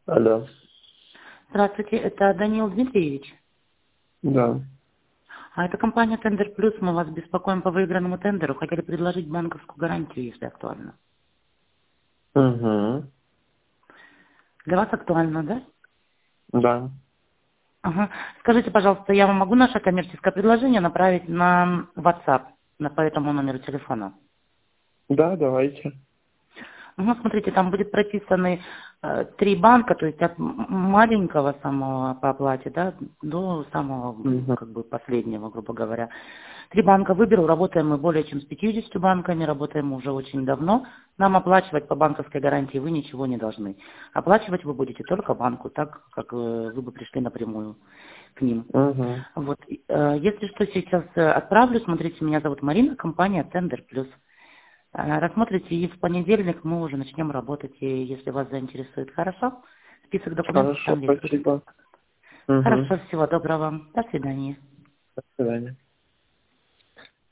Алло. Здравствуйте, это Даниил Дмитриевич. Да. Это компания Тендер Плюс. Мы вас беспокоим по выигранному тендеру. Хотели предложить банковскую гарантию, если актуально. Угу. Для вас актуально, да? Да. Ага. Скажите, пожалуйста, я вам могу наше коммерческое предложение направить на WhatsApp, по этому номеру телефона? Да, давайте. Ну, смотрите, там будет прописаны 3 банка, то есть от маленького самого по оплате, да, до самого, Угу. как бы, последнего, грубо говоря. 3 банка выберу, работаем мы более чем с 50 банками, работаем мы уже очень давно. Нам оплачивать по банковской гарантии вы ничего не должны. Оплачивать вы будете только банку, так как вы бы пришли напрямую к ним. Угу. Вот. Если что, сейчас отправлю, смотрите, меня зовут Марина, компания Тендер Плюс. Рассмотрите, и в понедельник мы уже начнем работать, и если вас заинтересует. Хорошо? Список документов Хорошо, там есть. спасибо. Угу. Хорошо, всего доброго. До свидания. До свидания.